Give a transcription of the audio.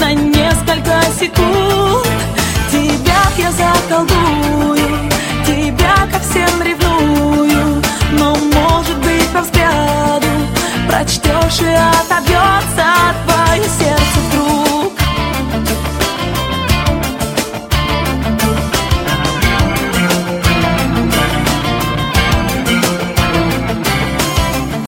на несколько секунд. Тебя я заколдую, тебя ко всем ревную.